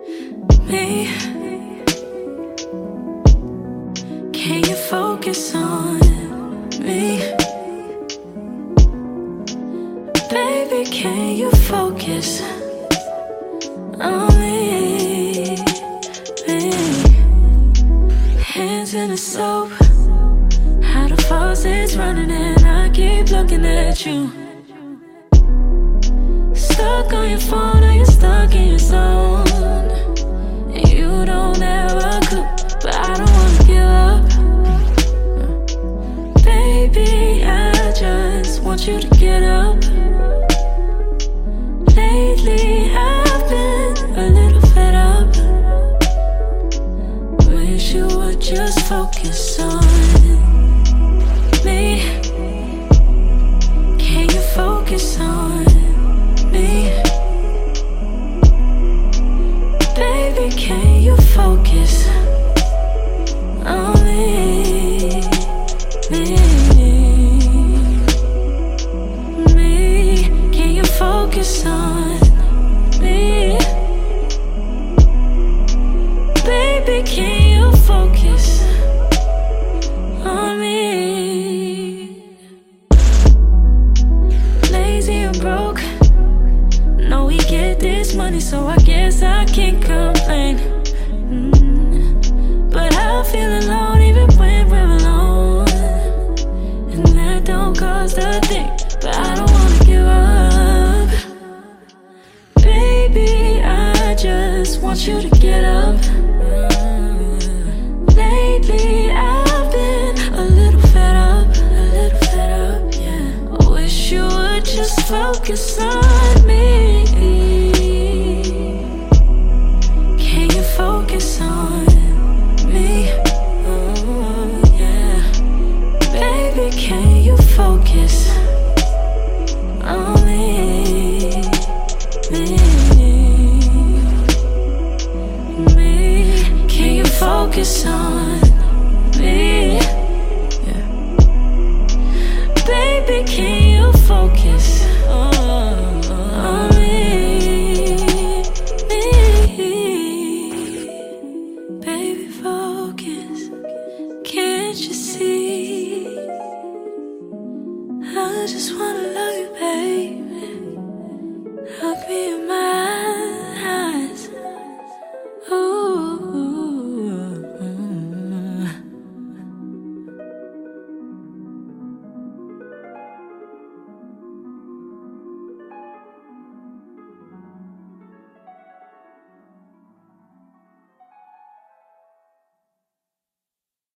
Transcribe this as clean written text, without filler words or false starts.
me. Can you focus on me? Baby, can you focus on me? Hands in the soap, how the faucet's running and I keep looking at you. Stuck on your phone or you're stuck in your zone, and you don't ever cook, but I don't wanna give up. Baby, I just want you to get up. Lately I've been a little fed up. Wish you would just focus on me. Can you focus on me? Baby, can you focus on me? Can you focus on me? Baby, can you focus on me? Lazy and broke, know we get this money, so I guess I can't complain. But I feel alone even when we're alone, and that don't cost a thing, but I don't wanna give up. Baby, I just want you to get up. Lately I've been a little fed up, yeah. I wish you would just focus on me. Can you focus on me? Oh, yeah. Baby, can you focus on me? Can you focus on me? Yeah. Baby, can you focus